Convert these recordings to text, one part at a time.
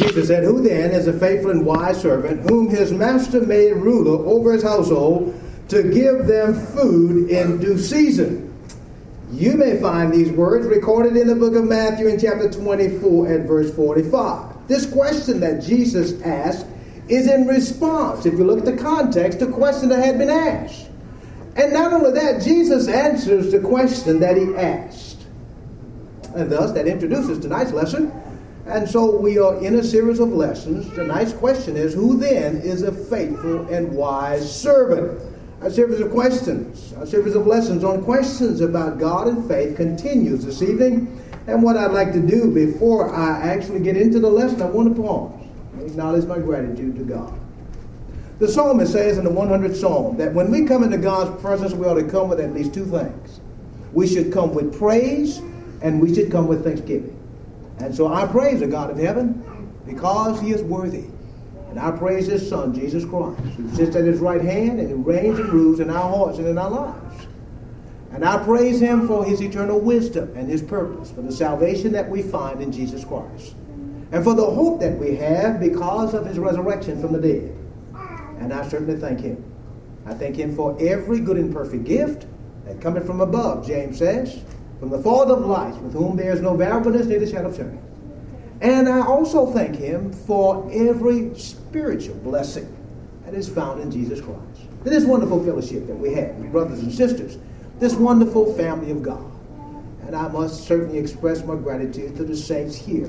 Jesus said, "Who then is a faithful and wise servant, whom his master made ruler over his household, to give them food in due season?" You may find these words recorded in the book of Matthew in chapter 24 at verse 45. This question that Jesus asked is in response, if you look at the context, to a question that had been asked. And not only that, Jesus answers the question that he asked. And thus, that introduces tonight's lesson. And so we are in a series of lessons. Tonight's question is, who then is a faithful and wise servant? A series of questions, a series of lessons on questions about God and faith continues this evening. And what I'd like to do before I actually get into the lesson, I want to pause and acknowledge my gratitude to God. The psalmist says in the 100th Psalm that when we come into God's presence, we ought to come with at least two things. We should come with praise and we should come with thanksgiving. And so I praise the God of heaven because he is worthy. And I praise his Son, Jesus Christ, who sits at his right hand and who reigns and rules in our hearts and in our lives. And I praise him for his eternal wisdom and his purpose, for the salvation that we find in Jesus Christ, and for the hope that we have because of his resurrection from the dead. And I certainly thank him. I thank him for every good and perfect gift that cometh from above, James says, from the Father of lights, with whom there is no variableness, neither shadow of turning. And I also thank him for every spiritual blessing that is found in Jesus Christ. This wonderful fellowship that we have with brothers and sisters, this wonderful family of God. And I must certainly express my gratitude to the saints here.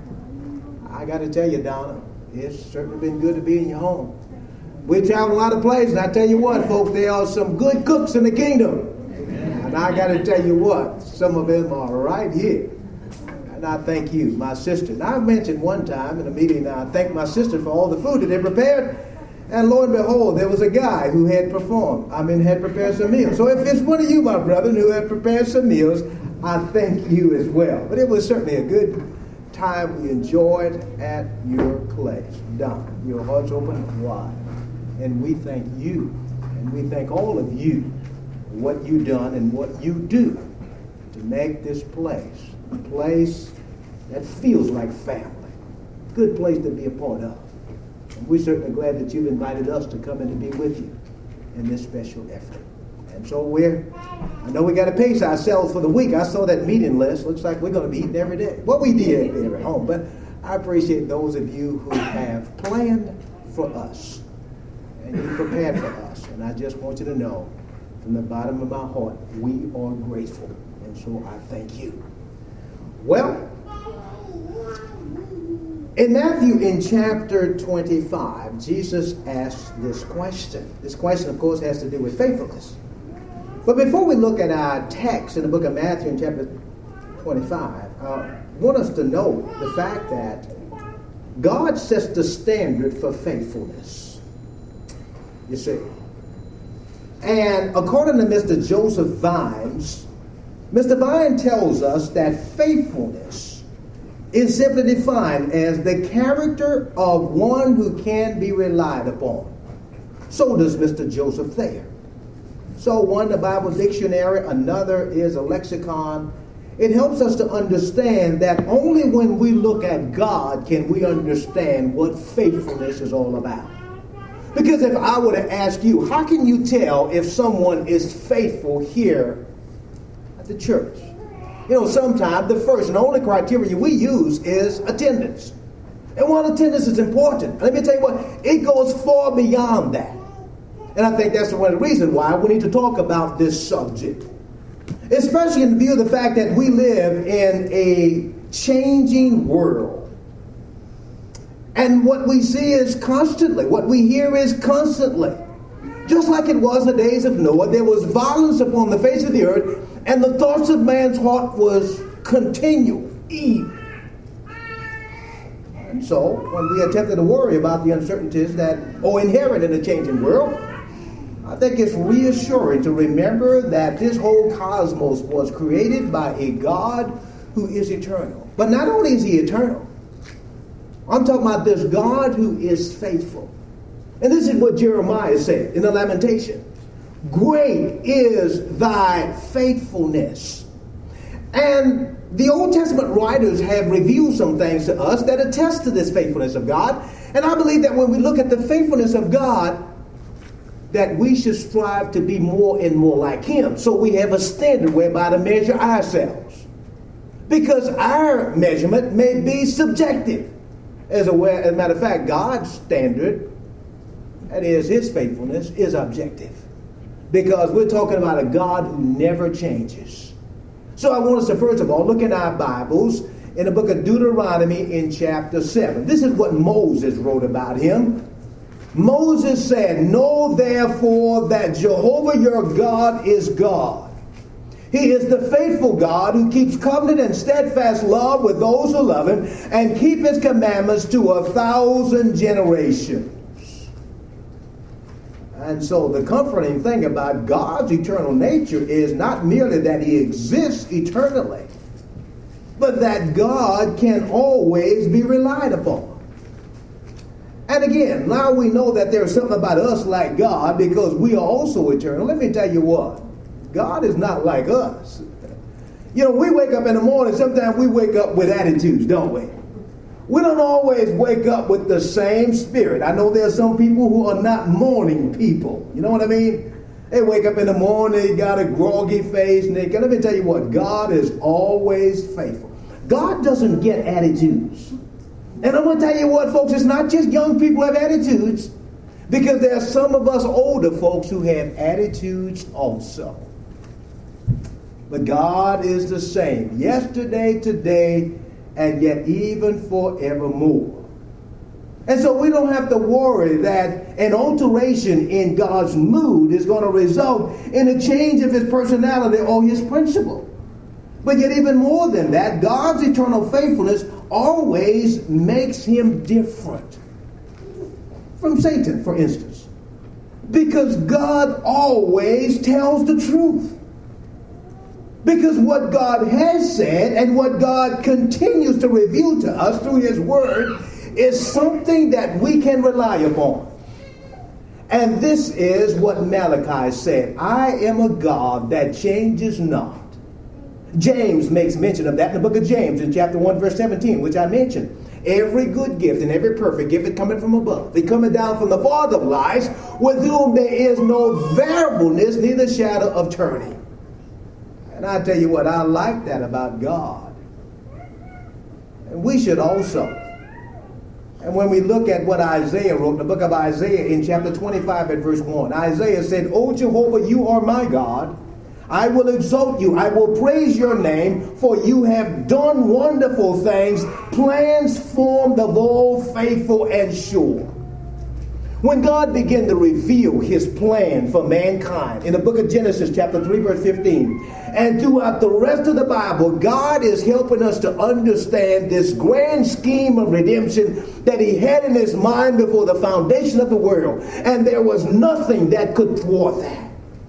I got to tell you, Donna, it's certainly been good to be in your home. We travel a lot of places, and I tell you what, folks, there are some good cooks in the kingdom. Amen. And I got to tell you what, some of them are right here. And I thank you, my sister. And I mentioned one time in a meeting, I thanked my sister for all the food that they prepared. And lo and behold, there was a guy who had prepared some meals. So if it's one of you, my brother, who had prepared some meals, I thank you as well. But it was certainly a good time we enjoyed at your place. Don, your heart's open and wide. And we thank you, and we thank all of you for what you've done and what you do to make this place a place that feels like family. Good place to be a part of. And we're certainly glad that you've invited us to come in and be with you in this special effort. And so I know we got to pace ourselves for the week. I saw that meeting list. Looks like we're going to be eating every day. Well, we did there at home, but I appreciate those of you who have planned for us and you prepared for us. And I just want you to know, from the bottom of my heart, we are grateful. And so I thank you. Well, in Matthew, in chapter 25, Jesus asked this question. This question, of course, has to do with faithfulness. But before we look at our text in the book of Matthew in chapter 25, I want us to know the fact that God sets the standard for faithfulness. You see. And according to Mr. Joseph Vines, Mr. Vine tells us that faithfulness is simply defined as the character of one who can be relied upon. So does Mr. Joseph Thayer. So one, the Bible dictionary, another is a lexicon. It helps us to understand that only when we look at God can we understand what faithfulness is all about. Because if I were to ask you, how can you tell if someone is faithful here at the church? You know, sometimes the first and only criteria we use is attendance. And while attendance is important, let me tell you what, it goes far beyond that. And I think that's one of the reasons why we need to talk about this subject. Especially in view of the fact that we live in a changing world. And what we see is constantly, what we hear is constantly. Just like it was in the days of Noah, there was violence upon the face of the earth, and the thoughts of man's heart was continual, evil. And so, when we attempted to worry about the uncertainties that are inherent in a changing world, I think it's reassuring to remember that this whole cosmos was created by a God who is eternal. But not only is he eternal, I'm talking about this God who is faithful. And this is what Jeremiah said in the Lamentation. Great is thy faithfulness. And the Old Testament writers have revealed some things to us that attest to this faithfulness of God. And I believe that when we look at the faithfulness of God, that we should strive to be more and more like him. So we have a standard whereby to measure ourselves. Because our measurement may be subjective. As a matter of fact, God's standard, that is his faithfulness, is objective. Because we're talking about a God who never changes. So I want us to first of all look in our Bibles in the book of Deuteronomy in chapter 7. This is what Moses wrote about him. Moses said, "Know therefore that Jehovah your God is God. He is the faithful God who keeps covenant and steadfast love with those who love him and keep his commandments to 1,000 generations." And so the comforting thing about God's eternal nature is not merely that he exists eternally, but that God can always be relied upon. And again, now we know that there's something about us like God because we are also eternal. Let me tell you what, God is not like us. You know, we wake up in the morning, sometimes we wake up with attitudes, don't we? We don't always wake up with the same spirit. I know there's some people who are not morning people. You know what I mean? They wake up in the morning, they got a groggy face, and let me tell you what, God is always faithful. God doesn't get attitudes. And I'm going to tell you what, folks, it's not just young people who have attitudes, because there are some of us older folks who have attitudes also. But God is the same, yesterday, today, and yet even forevermore. And so we don't have to worry that an alteration in God's mood is going to result in a change of his personality or his principle. But yet even more than that, God's eternal faithfulness always makes him different from Satan, for instance. Because God always tells the truth. Because what God has said and what God continues to reveal to us through his word is something that we can rely upon. And this is what Malachi said, "I am a God that changes not." James makes mention of that in the book of James in chapter 1 verse 17, which I mentioned. "Every good gift and every perfect gift is coming from above. They coming down from the Father of lights, with whom there is no variableness, neither shadow of turning." And I tell you what, I like that about God. And we should also. And when we look at what Isaiah wrote in the book of Isaiah in chapter 25 at verse 1, Isaiah said, "O Jehovah, you are my God. I will exalt you. I will praise your name, for you have done wonderful things, plans formed of old, faithful and sure." When God began to reveal his plan for mankind in the book of Genesis chapter 3 verse 15, and throughout the rest of the Bible, God is helping us to understand this grand scheme of redemption that he had in his mind before the foundation of the world. And there was nothing that could thwart that.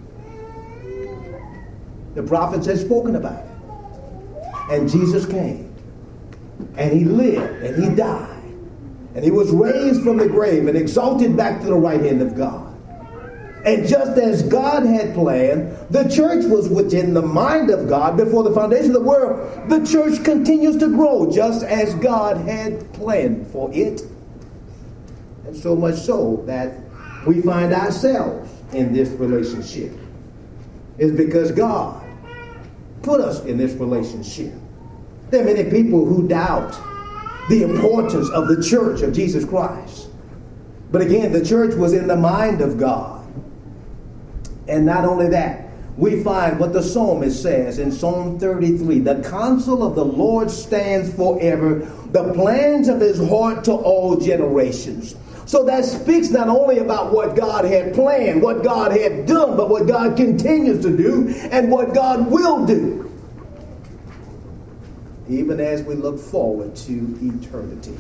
The prophets had spoken about it. And Jesus came. And he lived. And he died. And he was raised from the grave and exalted back to the right hand of God. And just as God had planned, the church was within the mind of God before the foundation of the world. The church continues to grow just as God had planned for it. And so much so that we find ourselves in this relationship. It's because God put us in this relationship. There are many people who doubt the importance of the church of Jesus Christ. But again, the church was in the mind of God. And not only that, we find what the psalmist says in Psalm 33. "The counsel of the Lord stands forever, the plans of his heart to all generations." So that speaks not only about what God had planned, what God had done, but what God continues to do and what God will do, even as we look forward to eternity.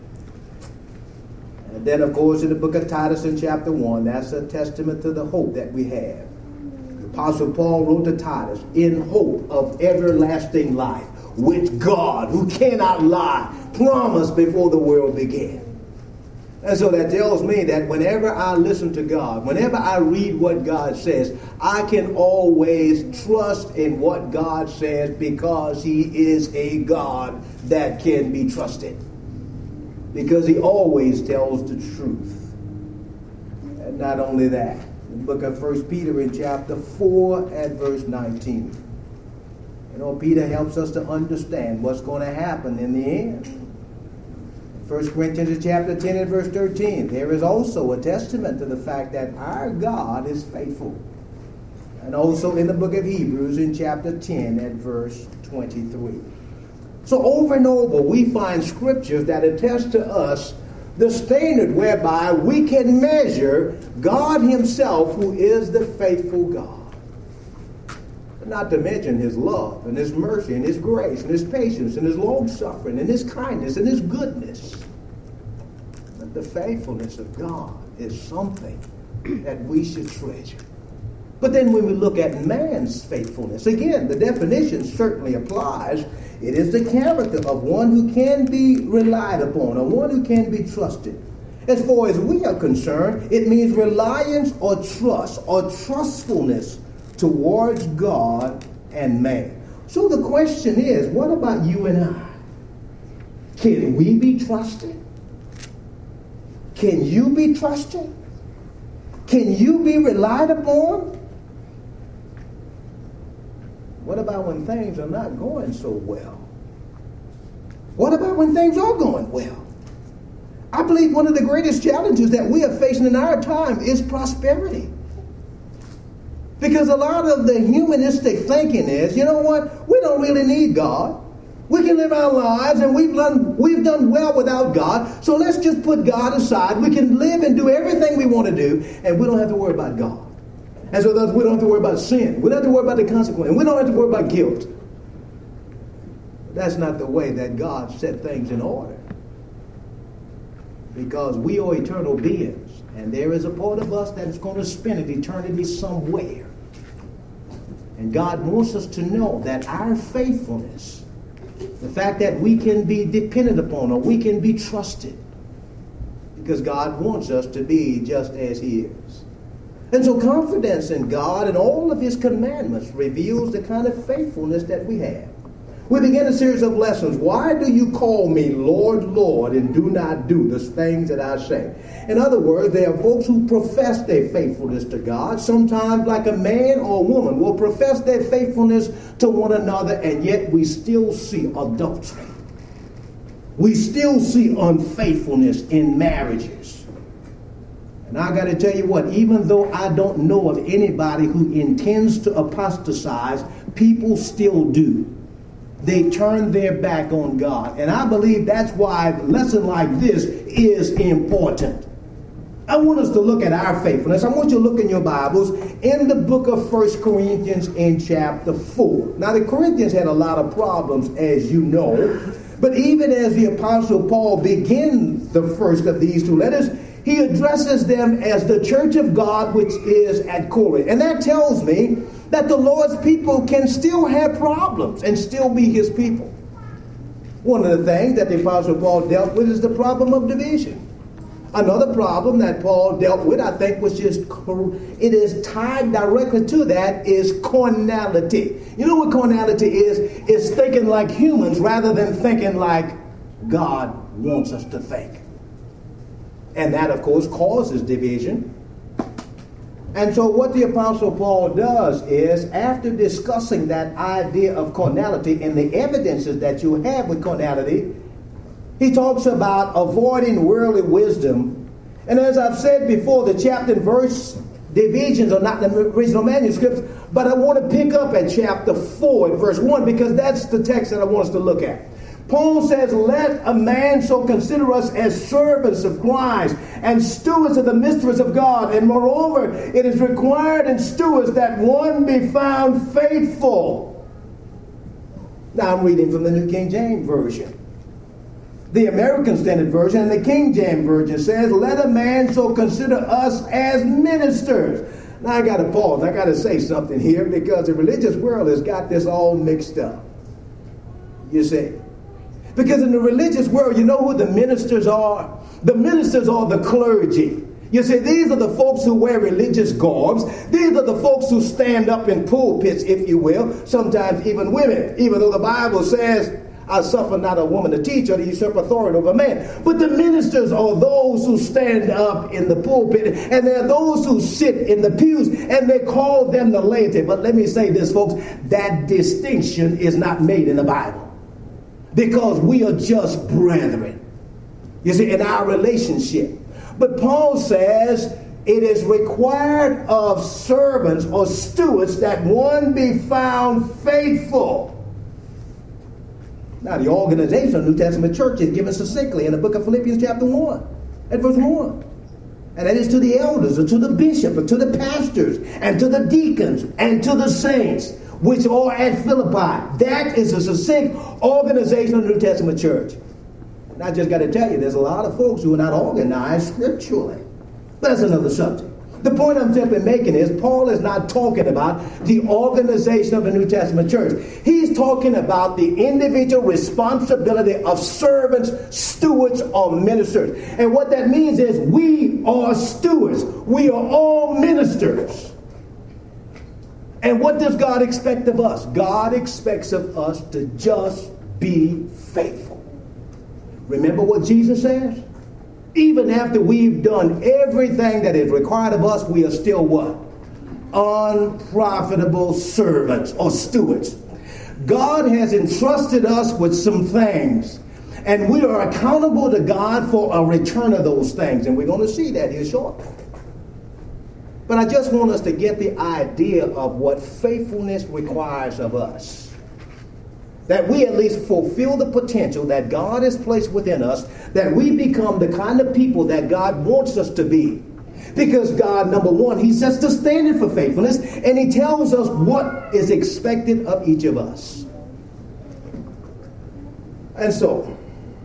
And then, of course, in the book of Titus in chapter 1, that's a testament to the hope that we have. The Apostle Paul wrote to Titus, "In hope of everlasting life, which God, who cannot lie, promised before the world began." And so that tells me that whenever I listen to God, whenever I read what God says, I can always trust in what God says because he is a God that can be trusted. Because he always tells the truth. And not only that, in the book of 1 Peter in chapter 4 and verse 19. You know, Peter helps us to understand what's going to happen in the end. 1 Corinthians chapter 10 and verse 13, there is also a testament to the fact that our God is faithful. And also in the book of Hebrews in chapter 10 and verse 23. So over and over we find scriptures that attest to us the standard whereby we can measure God himself, who is the faithful God. Not to mention his love and his mercy and his grace and his patience and his long-suffering and his kindness and his goodness. But the faithfulness of God is something that we should treasure. But then when we look at man's faithfulness, again, the definition certainly applies. It is the character of one who can be relied upon or one who can be trusted. As far as we are concerned, it means reliance or trust or trustfulness towards God and man. So the question is, what about you and I? Can we be trusted? Can you be trusted? Can you be relied upon? What about when things are not going so well? What about when things are going well? I believe one of the greatest challenges that we are facing in our time is prosperity. Because a lot of the humanistic thinking is, you know what? We don't really need God. We can live our lives and we've done well without God. So let's just put God aside. We can live and do everything we want to do and we don't have to worry about God. And so we don't have to worry about sin. We don't have to worry about the consequence. And we don't have to worry about guilt. But that's not the way that God set things in order. Because we are eternal beings. And there is a part of us that is going to spend eternity somewhere. And God wants us to know that our faithfulness, the fact that we can be dependent upon or we can be trusted, because God wants us to be just as he is. And so confidence in God and all of his commandments reveals the kind of faithfulness that we have. We begin a series of lessons. Why do you call me Lord, Lord, and do not do the things that I say? In other words, there are folks who profess their faithfulness to God. Sometimes like a man or a woman will profess their faithfulness to one another, and yet we still see adultery. We still see unfaithfulness in marriages. And I got to tell you what, even though I don't know of anybody who intends to apostatize, people still do. They turn their back on God. And I believe that's why a lesson like this is important. I want us to look at our faithfulness. I want you to look in your Bibles in the book of 1 Corinthians in chapter 4. Now the Corinthians had a lot of problems, as you know. But even as the Apostle Paul begins the first of these two letters, he addresses them as the church of God which is at Corinth. And that tells me that the Lord's people can still have problems and still be his people. One of the things that the Apostle Paul dealt with is the problem of division. Another problem that Paul dealt with, I think, which is it is tied directly to that, is carnality. You know what carnality is? It's thinking like humans rather than thinking like God wants us to think. And that, of course, causes division. And so what the Apostle Paul does is, after discussing that idea of carnality and the evidences that you have with carnality, he talks about avoiding worldly wisdom. And as I've said before, the chapter and verse divisions are not in the original manuscripts, but I want to pick up at chapter 4 and verse 1 because that's the text that I want us to look at. Paul says, let a man so consider us as servants of Christ and stewards of the mysteries of God. And moreover, it is required in stewards that one be found faithful. Now I'm reading from the New King James Version. The American Standard Version and the King James Version says, let a man so consider us as ministers. Now I got to pause. I got to say something here because the religious world has got this all mixed up. You see. Because in the religious world, you know who the ministers are? The ministers are the clergy. You see, these are the folks who wear religious garbs. These are the folks who stand up in pulpits, if you will, sometimes even women, even though the Bible says, I suffer not a woman to teach or to usurp authority over a man. But the ministers are those who stand up in the pulpit, and they're those who sit in the pews, and they call them the laity. But let me say this, folks, that distinction is not made in the Bible. Because we are just brethren, you see, in our relationship. But Paul says it is required of servants or stewards that one be found faithful. Now, the organization of the New Testament church is given succinctly in the book of Philippians chapter 1 at verse 1. And that is to the elders, or to the bishop, or to the pastors, and to the deacons, and to the saints, which are at Philippi. That is a succinct organization of the New Testament church. And I just got to tell you, there's a lot of folks who are not organized scripturally. But that's another subject. The point I'm simply making is Paul is not talking about the organization of the New Testament church. He's talking about the individual responsibility of servants, stewards, or ministers. And what that means is we are stewards. We are all ministers. And what does God expect of us? God expects of us to just be faithful. Remember what Jesus says? Even after we've done everything that is required of us, we are still what? Unprofitable servants or stewards. God has entrusted us with some things, and we are accountable to God for a return of those things. And we're going to see that here shortly. But I just want us to get the idea of what faithfulness requires of us. That we at least fulfill the potential that God has placed within us, that we become the kind of people that God wants us to be. Because God, number one, He sets the standard for faithfulness, and He tells us what is expected of each of us. And so,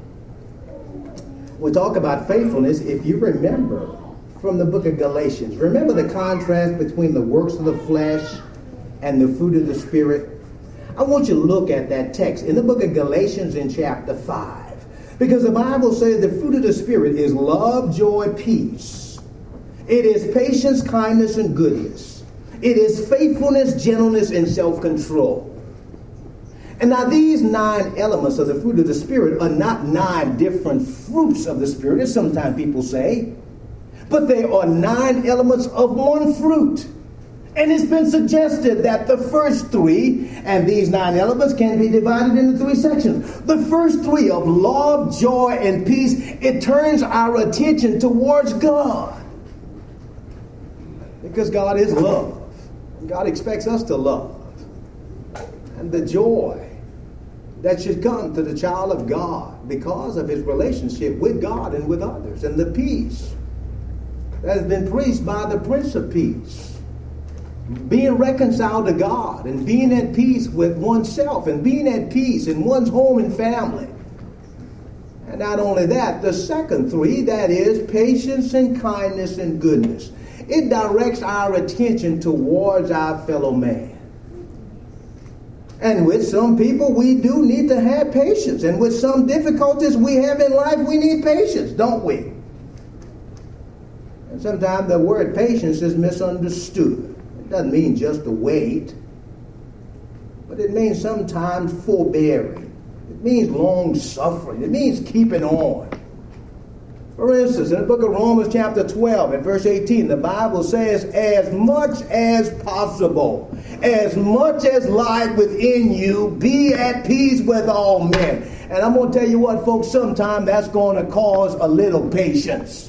we talk about faithfulness, if you remember from the book of Galatians. Remember the contrast between the works of the flesh and the fruit of the Spirit? I want you to look at that text in the book of Galatians in chapter 5. Because the Bible says the fruit of the Spirit is love, joy, peace. It is patience, kindness, and goodness. It is faithfulness, gentleness, and self-control. And now these 9 elements of the fruit of the Spirit are not 9 different fruits of the Spirit, as sometimes people say. But they are 9 elements of one fruit. And it's been suggested that the first 3, and these 9 elements can be divided into 3 sections. The first 3 of love, joy, and peace, it turns our attention towards God. Because God is love. And God expects us to love. And the joy that should come to the child of God because of his relationship with God and with others. And the peace that has been preached by the Prince of Peace. Being reconciled to God and being at peace with oneself and being at peace in one's home and family. And not only that, the second 3, that is patience and kindness and goodness. It directs our attention towards our fellow man. And with some people, we do need to have patience. And with some difficulties we have in life, we need patience, don't we? And sometimes the word patience is misunderstood. It doesn't mean just to wait, but it means sometimes forbearing. It means long suffering. It means keeping on. For instance, in the book of Romans chapter 12 and verse 18, the Bible says, as much as possible, as much as lies within you, be at peace with all men. And I'm going to tell you what, folks, sometimes that's going to cause a little patience.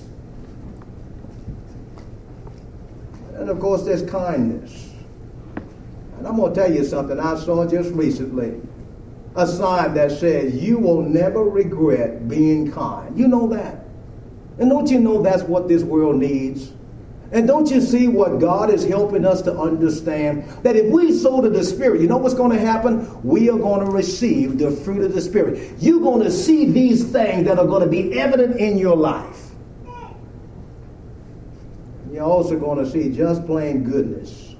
And of course, there's kindness. And I'm going to tell you something I saw just recently. A sign that says, you will never regret being kind. You know that? And don't you know that's what this world needs? And don't you see what God is helping us to understand? That if we sow to the Spirit, you know what's going to happen? We are going to receive the fruit of the Spirit. You're going to see these things that are going to be evident in your life. You're also going to see just plain goodness.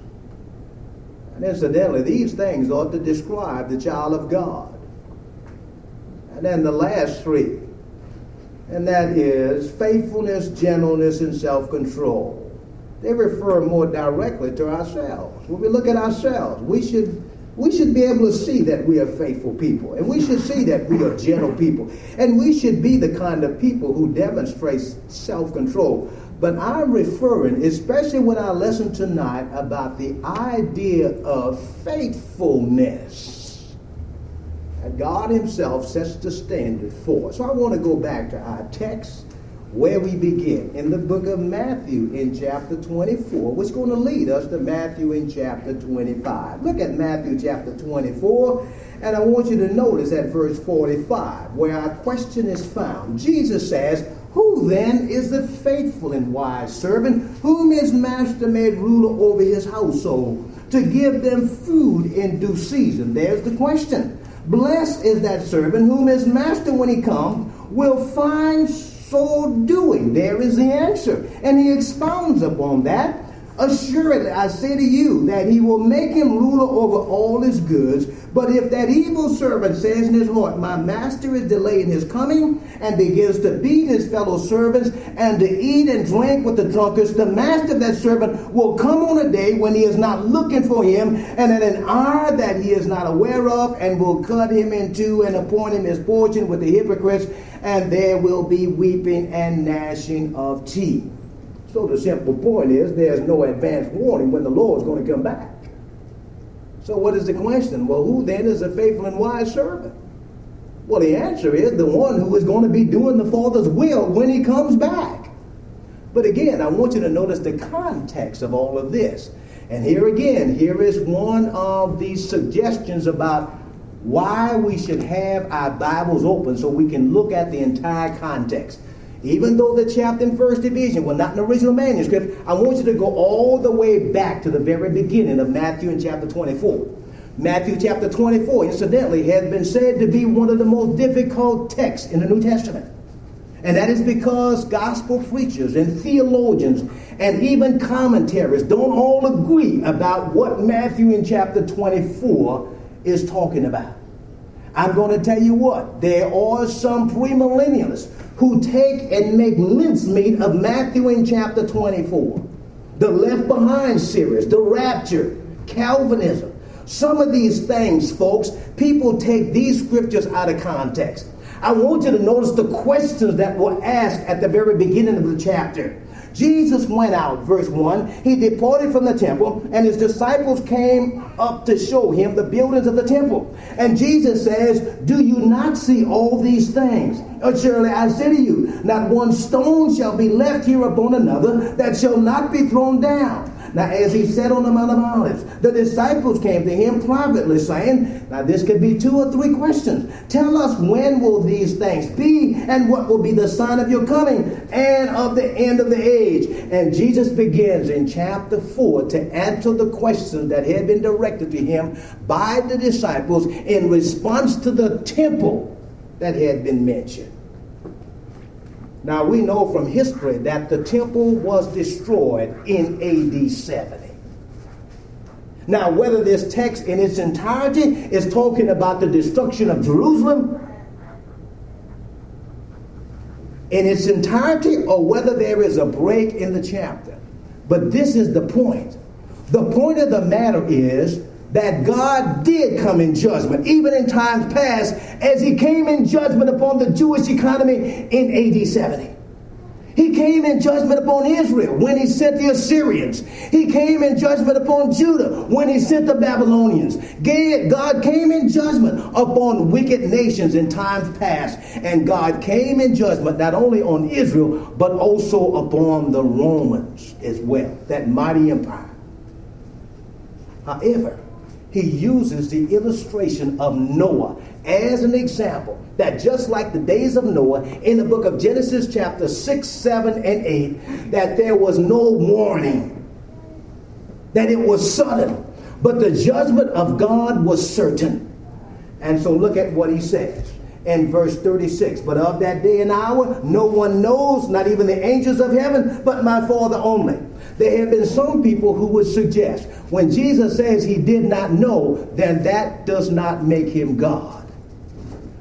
And incidentally, these things ought to describe the child of God. And then the last three, and that is faithfulness, gentleness, and self-control. They refer more directly to ourselves. When we look at ourselves, we should be able to see that we are faithful people. And we should see that we are gentle people. And we should be the kind of people who demonstrate self-control. But I'm referring, especially with our lesson tonight, about the idea of faithfulness. And God himself sets the standard for us. So I want to go back to our text where we begin in the book of Matthew in chapter 24, which is going to lead us to Matthew in chapter 25. Look at Matthew chapter 24, and I want you to notice at verse 45, where our question is found. Jesus says, "Who then is the faithful and wise servant, whom his master made ruler over his household, to give them food in due season?" There's the question. "Blessed is that servant whom his master, when he comes, will find so doing." There is the answer. And he expounds upon that. "Assuredly, I say to you that he will make him ruler over all his goods. But if that evil servant says in his heart, 'My master is delayed in his coming,' and begins to beat his fellow servants and to eat and drink with the drunkards, the master of that servant will come on a day when he is not looking for him, and at an hour that he is not aware of, and will cut him in two and appoint him his portion with the hypocrites, and there will be weeping and gnashing of teeth." So the simple point is there's no advance warning when the Lord is going to come back. So what is the question? Well, who then is a faithful and wise servant? Well, the answer is the one who is going to be doing the Father's will when he comes back. But again, I want you to notice the context of all of this. And here again, here is one of these suggestions about why we should have our Bibles open so we can look at the entire context. Even though the chapter and verse division were not in the original manuscript, I want you to go all the way back to the very beginning of Matthew in chapter 24. Matthew chapter 24, incidentally, has been said to be one of the most difficult texts in the New Testament. And that is because gospel preachers and theologians and even commentaries don't all agree about what Matthew in chapter 24 is talking about. I'm going to tell you what, there are some premillennialists who take and make mincemeat of Matthew in chapter 24. The Left Behind series, the rapture, Calvinism. Some of these things, folks, people take these scriptures out of context. I want you to notice the questions that were asked at the very beginning of the chapter. Jesus went out, verse 1. He departed from the temple, and his disciples came up to show him the buildings of the temple. And Jesus says, "Do you not see all these things? Surely I say to you, not one stone shall be left here upon another that shall not be thrown down." Now, as he sat on the Mount of Olives, the disciples came to him privately, saying, now this could be 2 or 3 questions. "Tell us, when will these things be, and what will be the sign of your coming and of the end of the age?" And Jesus begins in chapter 4 to answer the questions that had been directed to him by the disciples in response to the temple that had been mentioned. Now, we know from history that the temple was destroyed in AD 70. Now, whether this text in its entirety is talking about the destruction of Jerusalem in its entirety, or whether there is a break in the chapter. But this is the point. The point of the matter is that God did come in judgment, even in times past, as he came in judgment upon the Jewish economy in AD 70. He came in judgment upon Israel when he sent the Assyrians. He came in judgment upon Judah when he sent the Babylonians. God came in judgment upon wicked nations in times past. And God came in judgment not only on Israel, but also upon the Romans as well, that mighty empire. However, he uses the illustration of Noah as an example, that just like the days of Noah in the book of Genesis chapter 6, 7, and 8, that there was no warning, that it was sudden, but the judgment of God was certain. And so look at what he says in verse 36. "But of that day and hour no one knows, not even the angels of heaven, but my Father only." There have been some people who would suggest when Jesus says he did not know, then that does not make him God.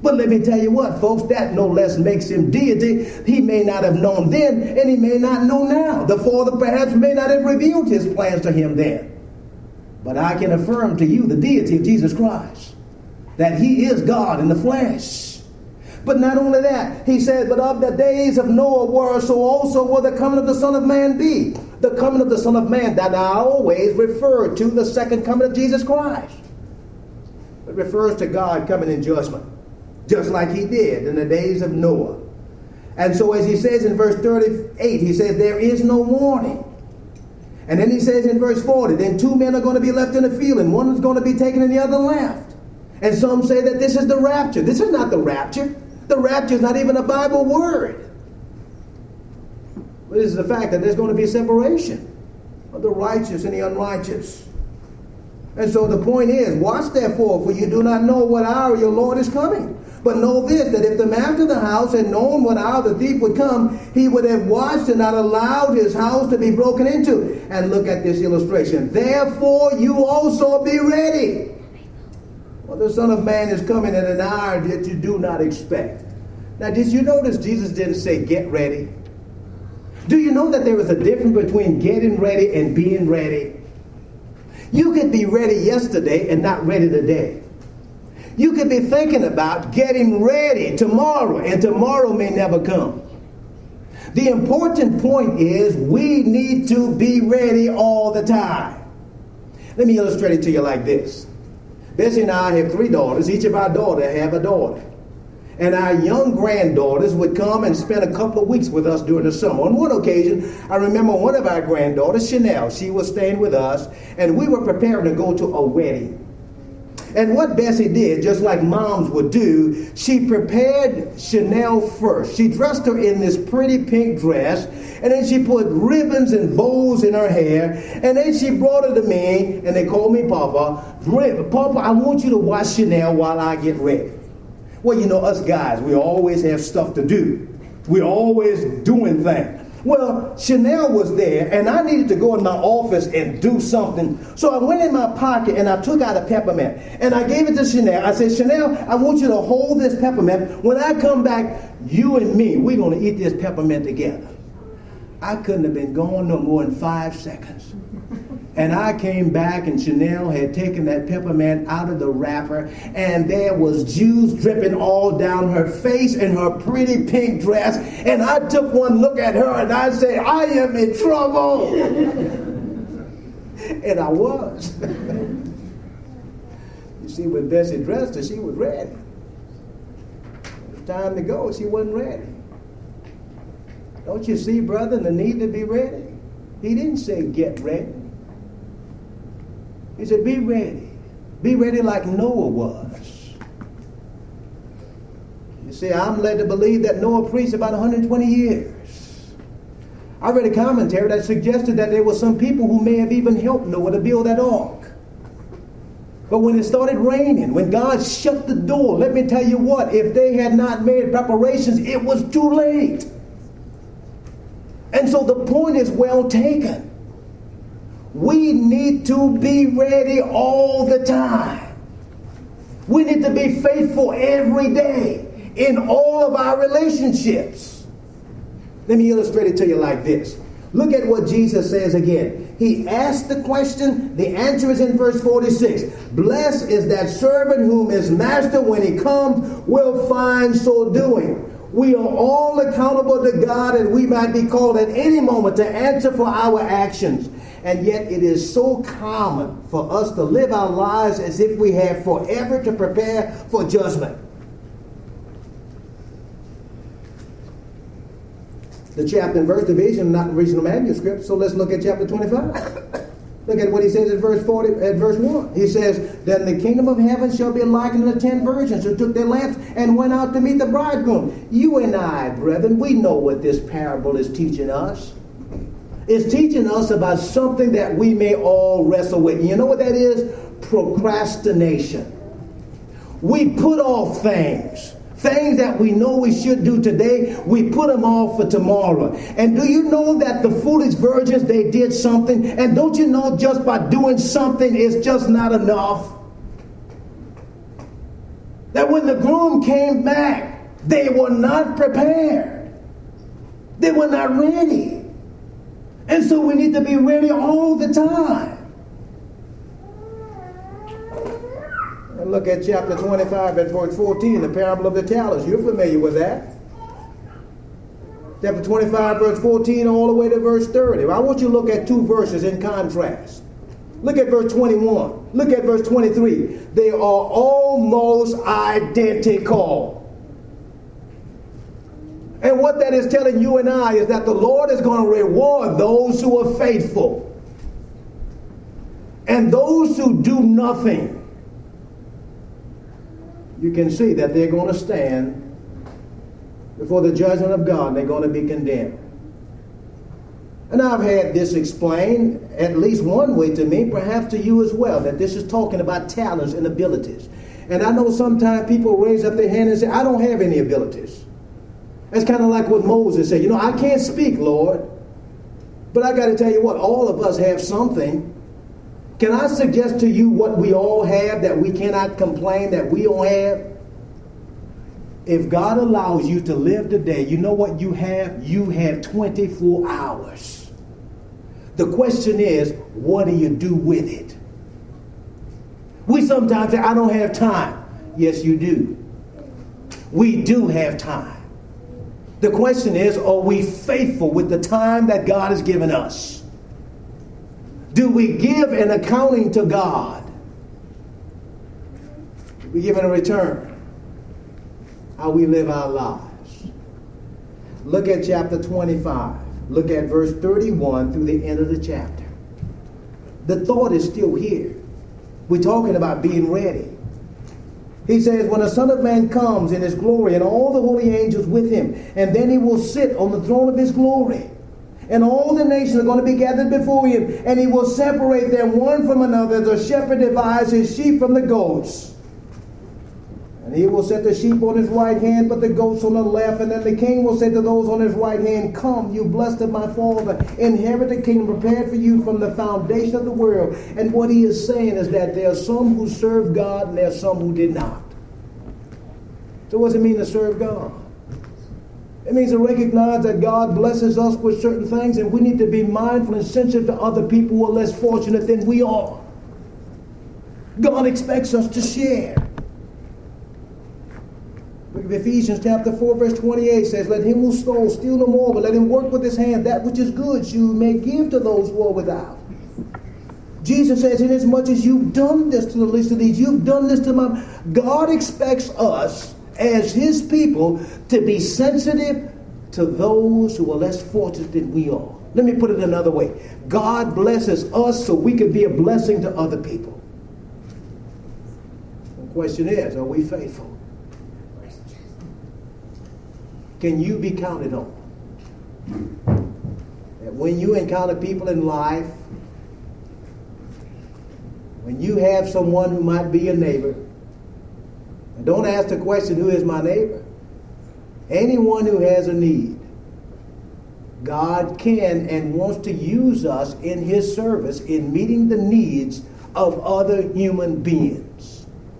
But let me tell you what, folks, that no less makes him deity. He may not have known then, and he may not know now. The Father perhaps may not have revealed his plans to him then. But I can affirm to you the deity of Jesus Christ, that he is God in the flesh. But not only that, he said, but of the days of Noah were, so also will the coming of the Son of Man be. The coming of the Son of Man, that I always refer to the second coming of Jesus Christ. It refers to God coming in judgment, just like he did in the days of Noah. And so as he says in verse 38, he says, there is no warning. And then he says in verse 40, then 2 men are going to be left in the field, and one is going to be taken and the other left. And some say that this is the rapture. This is not the rapture. The rapture is not even a Bible word. But this is the fact that there's going to be a separation of the righteous and the unrighteous. And so the point is, watch therefore, for you do not know what hour your Lord is coming. But know this, that if the master of the house had known what hour the thief would come, he would have watched and not allowed his house to be broken into. And look at this illustration. Therefore you also be ready. Well, the Son of Man is coming at an hour that you do not expect. Now, did you notice Jesus didn't say get ready? Do you know that there is a difference between getting ready and being ready? You could be ready yesterday and not ready today. You could be thinking about getting ready tomorrow, and tomorrow may never come. The important point is we need to be ready all the time. Let me illustrate it to you like this. Bessie and I have 3 daughters. Each of our daughters have a daughter. And our young granddaughters would come and spend a couple of weeks with us during the summer. On one occasion, I remember one of our granddaughters, Chanel, she was staying with us, and we were preparing to go to a wedding. And what Bessie did, just like moms would do, she prepared Chanel first. She dressed her in this pretty pink dress, and then she put ribbons and bows in her hair, and then she brought her to me, and they called me Papa. Papa, I want you to watch Chanel while I get ready. Well, you know, us guys, we always have stuff to do. We're always doing things. Well, Chanel was there, and I needed to go in my office and do something. So I went in my pocket, and I took out a peppermint, and I gave it to Chanel. I said, Chanel, I want you to hold this peppermint. When I come back, you and me, we're going to eat this peppermint together. I couldn't have been gone no more than 5 seconds. And I came back, and Chanel had taken that peppermint out of the wrapper, and there was juice dripping all down her face and her pretty pink dress. And I took one look at her, and I said, I am in trouble. And I was. You see, when Bessie dressed her, she was ready. It was time to go. She wasn't ready. Don't you see, brother, the need to be ready? He didn't say get ready. He said, be ready. Be ready like Noah was. You see, I'm led to believe that Noah preached about 120 years. I read a commentary that suggested that there were some people who may have even helped Noah to build that ark. But when it started raining, when God shut the door, let me tell you what, if they had not made preparations, it was too late. And so the point is well taken. We need to be ready all the time. We need to be faithful every day in all of our relationships. Let me illustrate it to you like this. Look at what Jesus says again. He asked the question. The answer is in verse 46. Blessed is that servant whom his master, when he comes, will find so doing. We are all accountable to God, and we might be called at any moment to answer for our actions. And yet it is so common for us to live our lives as if we have forever to prepare for judgment. The chapter and verse division, not the original manuscript, so let's look at chapter 25. Look at what he says in verse 1. He says, then the kingdom of heaven shall be likened unto 10 virgins who took their lamps and went out to meet the bridegroom. You and I, brethren, we know what this parable is teaching us. It's teaching us about something that we may all wrestle with. You know what that is? Procrastination. We put off things that we know we should do today, we put them off for tomorrow. And do you know that the foolish virgins, they did something? And don't you know just by doing something is just not enough? That when the groom came back, they were not prepared. They were not ready. And so we need to be ready all the time. And look at chapter 25 and verse 14, the parable of the talents. You're familiar with that. Chapter 25, verse 14, all the way to verse 30. I want you to look at two verses in contrast. Look at verse 21. Look at verse 23. They are almost identical. And what that is telling you and I is that the Lord is going to reward those who are faithful. And those who do nothing, you can see that they're going to stand before the judgment of God, and they're going to be condemned. And I've had this explained at least one way to me, perhaps to you as well, that this is talking about talents and abilities. And I know sometimes people raise up their hand and say, I don't have any abilities. That's kind of like what Moses said. I can't speak, Lord. But I got to tell you what, all of us have something. Can I suggest to you what we all have that we cannot complain that we don't have? If God allows you to live today, you know what you have? You have 24 hours. The question is, what do you do with it? We sometimes say, I don't have time. Yes, you do. We do have time. The question is, are we faithful with the time that God has given us? Do we give an accounting to God? Do we give it a return? How we live our lives. Look at chapter 25. Look at verse 31 through the end of the chapter. The thought is still here. We're talking about being ready. He says, when the Son of Man comes in his glory and all the holy angels with him, and then he will sit on the throne of his glory. And all the nations are going to be gathered before him, and he will separate them one from another as a shepherd divides his sheep from the goats. And he will set the sheep on his right hand, but the goats on the left. And then the king will say to those on his right hand, come, you blessed of my Father, inherit the kingdom prepared for you from the foundation of the world. And what he is saying is that there are some who served God and there are some who did not. So what does it mean to serve God? It means to recognize that God blesses us with certain things, and we need to be mindful and sensitive to other people who are less fortunate than we are. God expects us to share. Look at Ephesians chapter 4, verse 28 says, let him who stole steal no more, but let him work with his hand that which is good, so you may give to those who are without. Jesus says, inasmuch as you've done this to the least of these, you've done this to my... God expects us as his people to be sensitive to those who are less fortunate than we are. Let me put it another way. God blesses us so we can be a blessing to other people. The question is, are we faithful? Can you be counted on? That when you encounter people in life, when you have someone who might be a neighbor, and don't ask the question, who is my neighbor? Anyone who has a need. God can and wants to use us in his service in meeting the needs of other human beings.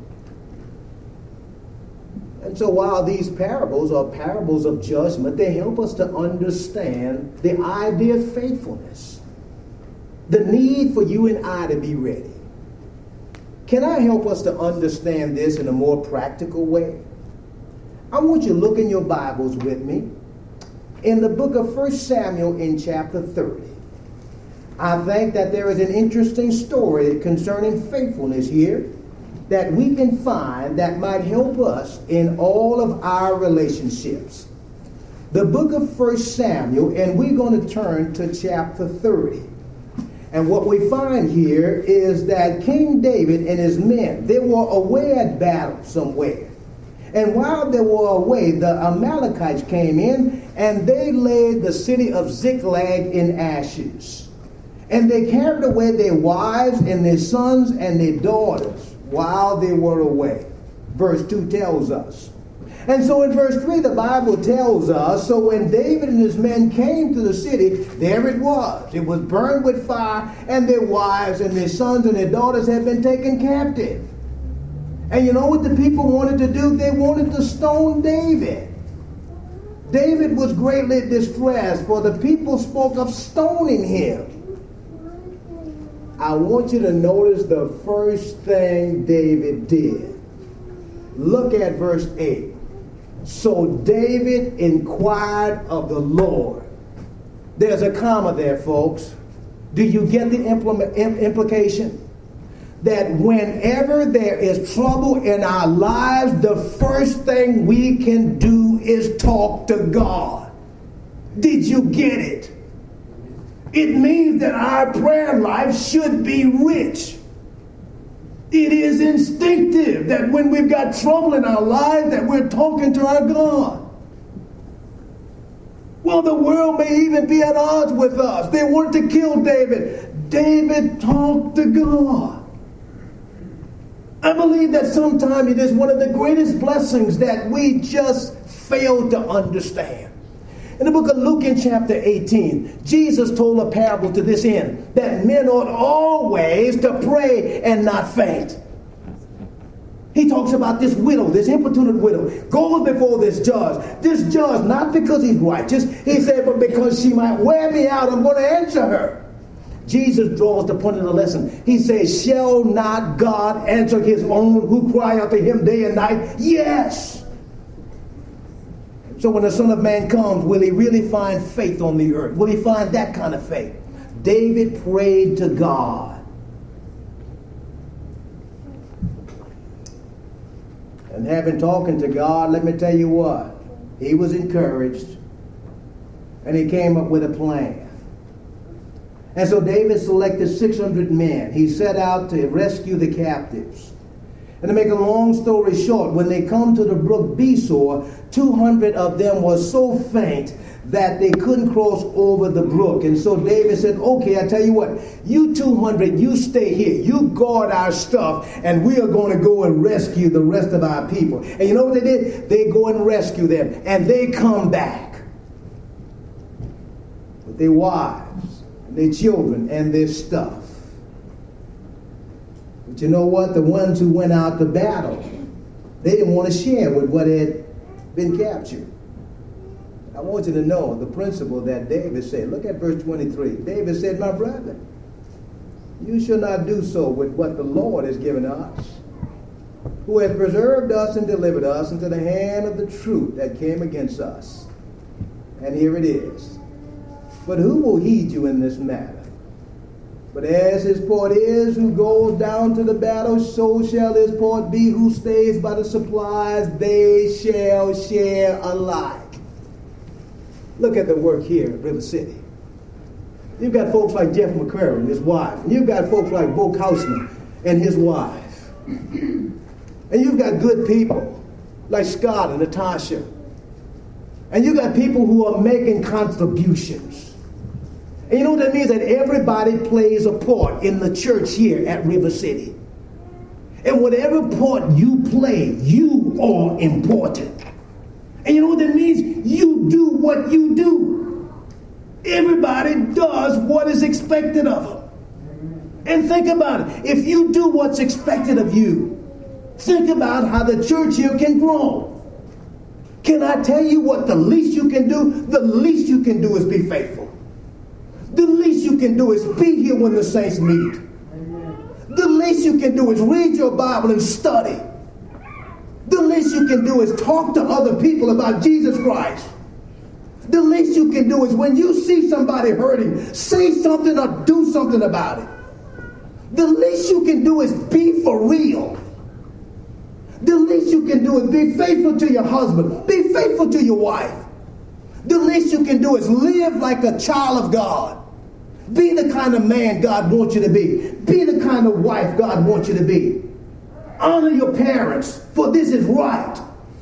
And so while these parables are parables of judgment, they help us to understand the idea of faithfulness. The need for you and I to be ready. Can I help us to understand this in a more practical way? I want you to look in your Bibles with me in the book of 1 Samuel in chapter 30. I think that there is an interesting story concerning faithfulness here that we can find that might help us in all of our relationships. The book of 1 Samuel, and we're going to turn to chapter 30. And what we find here is that King David and his men, they were away at battle somewhere. And while they were away, the Amalekites came in and they laid the city of Ziklag in ashes. And they carried away their wives and their sons and their daughters while they were away. Verse 2 tells us. And so in verse 3, the Bible tells us, so when David and his men came to the city, there it was. It was burned with fire, and their wives and their sons and their daughters had been taken captive. And you know what the people wanted to do? They wanted to stone David. David was greatly distressed, for the people spoke of stoning him. I want you to notice the first thing David did. Look at verse 8. So David inquired of the Lord. There's a comma there, folks. Do you get the implication? That whenever there is trouble in our lives, the first thing we can do is talk to God. Did you get it? It means that our prayer life should be rich. It is instinctive that when we've got trouble in our lives, that we're talking to our God. Well, the world may even be at odds with us. They want to kill David. David talked to God. I believe that sometimes it is one of the greatest blessings that we just fail to understand. In the book of Luke in chapter 18, Jesus told a parable to this end, that men ought always to pray and not faint. He talks about this widow, this importunate widow, goes before this judge. This judge, not because he's righteous, he said, but because she might wear me out, I'm going to answer her. Jesus draws the point of the lesson. He says, shall not God answer his own who cry out to him day and night? Yes. So when the Son of Man comes, will he really find faith on the earth? Will he find that kind of faith? David prayed to God. And having talking to God, let me tell you what, he was encouraged. And he came up with a plan. And so David selected 600 men. He set out to rescue the captives. And to make a long story short, when they come to the brook Besor, 200 of them were so faint that they couldn't cross over the brook. And so David said, okay, I tell you what, you 200, you stay here. You guard our stuff, and we are going to go and rescue the rest of our people. And you know what they did? They go and rescue them, and they come back with their wives, their children, and their stuff. But you know what? The ones who went out to battle, they didn't want to share with what had been captured. I want you to know the principle that David said. Look at verse 23. David said, my brethren, you shall not do so with what the Lord has given us, who has preserved us and delivered us into the hand of the truth that came against us. And here it is. But who will heed you in this matter? But as his part is who goes down to the battle, so shall his part be who stays by the supplies. They shall share alike. Look at the work here at River City. You've got folks like Jeff McCurry and his wife. And you've got folks like Bo Kausman and his wife. And you've got good people like Scott and Natasha. And you've got people who are making contributions. And you know what that means? That everybody plays a part in the church here at River City. And whatever part you play, you are important. And you know what that means? You do what you do. Everybody does what is expected of them. And think about it. If you do what's expected of you, think about how the church here can grow. Can I tell you what the least you can do? The least you can do is be faithful. The least you can do is be here when the saints meet. The least you can do is read your Bible and study. The least you can do is talk to other people about Jesus Christ. The least you can do is when you see somebody hurting, say something or do something about it. The least you can do is be for real. The least you can do is be faithful to your husband. Be faithful to your wife. The least you can do is live like a child of God. Be the kind of man God wants you to be. Be the kind of wife God wants you to be. Honor your parents, for this is right.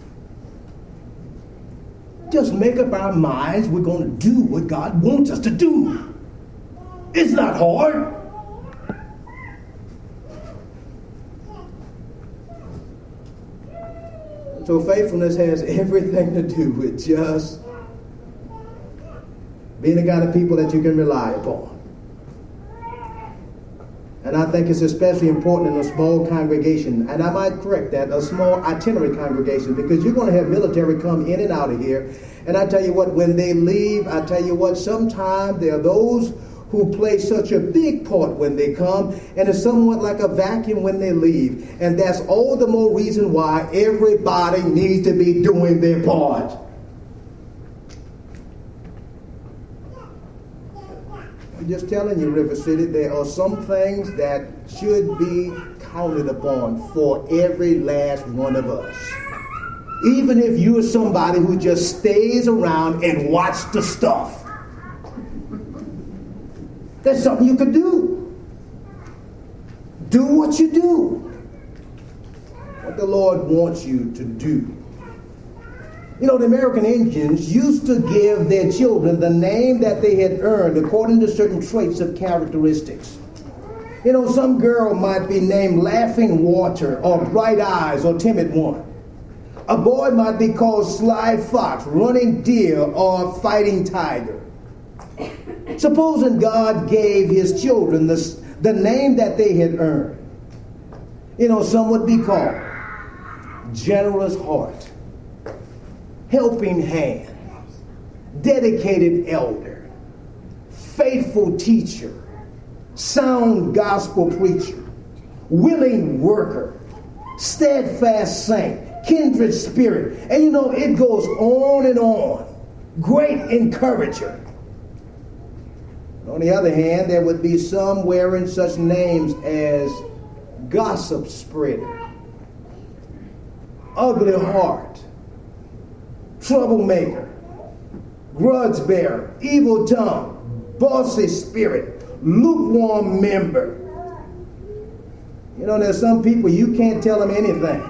Just make up our minds we're going to do what God wants us to do. It's not hard. So faithfulness has everything to do with just being the kind of people that you can rely upon. And I think it's especially important in a small congregation. And I might correct that, a small itinerary congregation, because you're going to have military come in and out of here. And I tell you what, when they leave, I tell you what, sometimes there are those who play such a big part when they come, and it's somewhat like a vacuum when they leave. And that's all the more reason why everybody needs to be doing their part. I'm just telling you, River City, there are some things that should be counted upon for every last one of us. Even if you're somebody who just stays around and watches the stuff, there's something you could do. Do what you do. What the Lord wants you to do. You know, the American Indians used to give their children the name that they had earned according to certain traits of characteristics. You know, some girl might be named Laughing Water or Bright Eyes or Timid One. A boy might be called Sly Fox, Running Deer, or Fighting Tiger. Supposing God gave his children the name that they had earned. You know, some would be called Generous Heart, Helping Hand, Dedicated Elder, Faithful Teacher, Sound Gospel Preacher, Willing Worker, Steadfast Saint, Kindred Spirit. And you know, it goes on and on. Great Encourager. On the other hand, there would be some wearing such names as Gossip Spreader, Ugly Heart, Troublemaker, Grudge Bearer, Evil Tongue, Bossy Spirit, Lukewarm Member. You know, there's some people you can't tell them anything.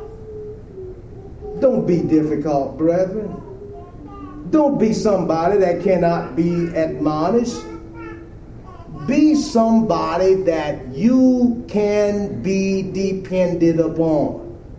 Don't be difficult, brethren. Don't be somebody that cannot be admonished. Be somebody that you can be depended upon.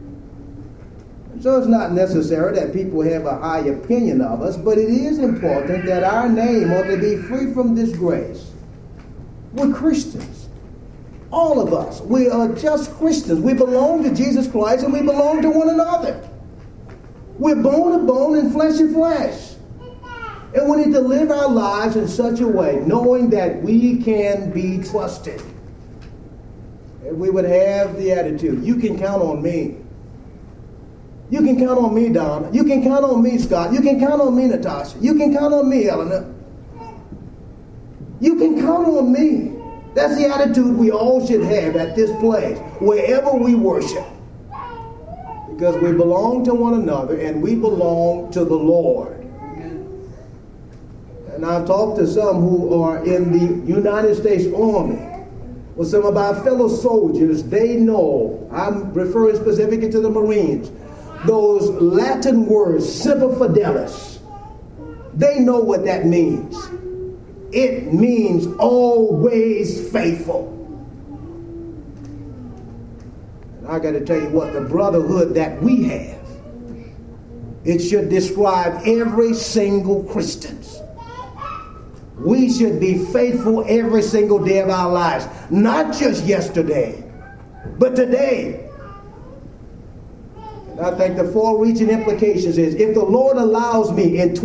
So it's not necessary that people have a high opinion of us, but it is important that our name ought to be free from disgrace. We're Christians. All of us. We are just Christians. We belong to Jesus Christ and we belong to one another. We're bone to bone and flesh to flesh. And we need to live our lives in such a way, knowing that we can be trusted. And we would have the attitude, you can count on me. You can count on me, Donna. You can count on me, Scott. You can count on me, Natasha. You can count on me, Eleanor. You can count on me. That's the attitude we all should have at this place, wherever we worship. Because we belong to one another and we belong to the Lord. And I've talked to some who are in the United States Army. With some of our fellow soldiers, they know, I'm referring specifically to the Marines, those Latin words, Semper Fidelis. They know what that means. It means always faithful. And I got to tell you what, the brotherhood that we have, it should describe every single Christian. We should be faithful every single day of our lives. Not just yesterday, but today. And I think the far-reaching implications is, if the Lord allows me in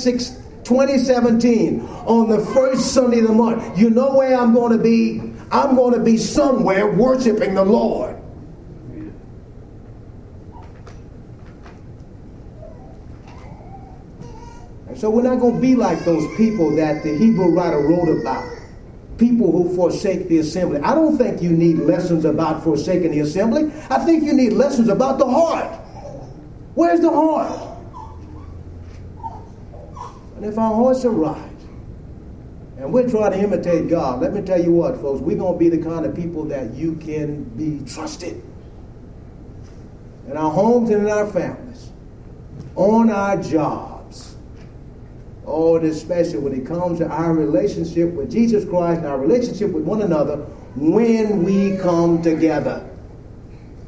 2017, on the first Sunday of the month, you know where I'm going to be? I'm going to be somewhere worshiping the Lord. So we're not going to be like those people that the Hebrew writer wrote about. People who forsake the assembly. I don't think you need lessons about forsaking the assembly. I think you need lessons about the heart. Where's the heart? And if our hearts are right, and we're trying to imitate God, let me tell you what, folks, we're going to be the kind of people that you can be trusted. In our homes and in our families. On our jobs. Oh, and especially when it comes to our relationship with Jesus Christ and our relationship with one another when we come together.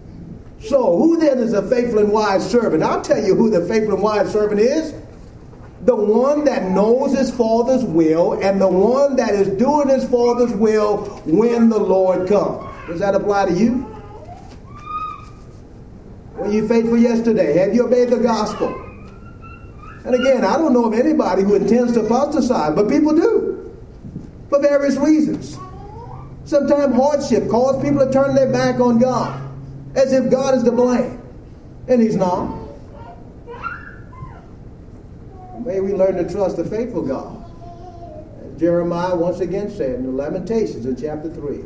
So, who then is a faithful and wise servant? I'll tell you who the faithful and wise servant is. The one that knows his Father's will and the one that is doing his Father's will when the Lord comes. Does that apply to you? Were you faithful yesterday? Have you obeyed the gospel? And again, I don't know of anybody who intends to apostatize, but people do for various reasons. Sometimes hardship causes people to turn their back on God as if God is to blame. And he's not. May we learn to trust the faithful God. As Jeremiah once again said in the Lamentations in chapter 3.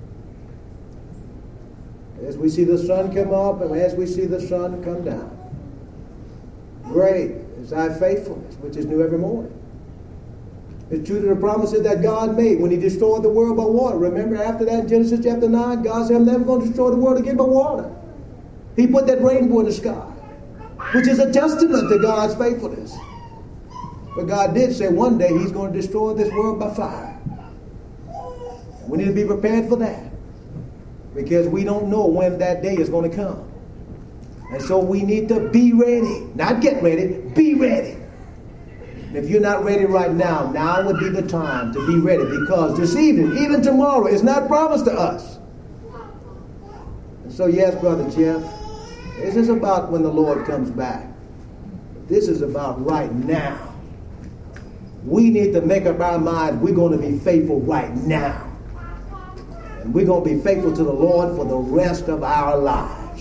As we see the sun come up and as we see the sun come down. Great is thy faithfulness, which is new every morning. It's true to the promises that God made when he destroyed the world by water. Remember after that in Genesis chapter 9, God said, I'm never going to destroy the world again by water. He put that rainbow in the sky, which is a testament to God's faithfulness. But God did say one day he's going to destroy this world by fire. We need to be prepared for that, because we don't know when that day is going to come. And so we need to be ready. Not get ready, be ready. And if you're not ready right now, now would be the time to be ready, because this evening, even tomorrow, is not promised to us. And so yes, Brother Jeff, this is about when the Lord comes back. This is about right now. We need to make up our minds we're going to be faithful right now. And we're going to be faithful to the Lord for the rest of our lives.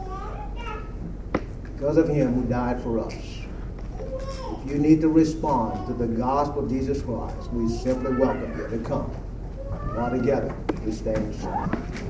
Because of him who died for us. If you need to respond to the gospel of Jesus Christ, we simply welcome you to come. All together, we stand and sing.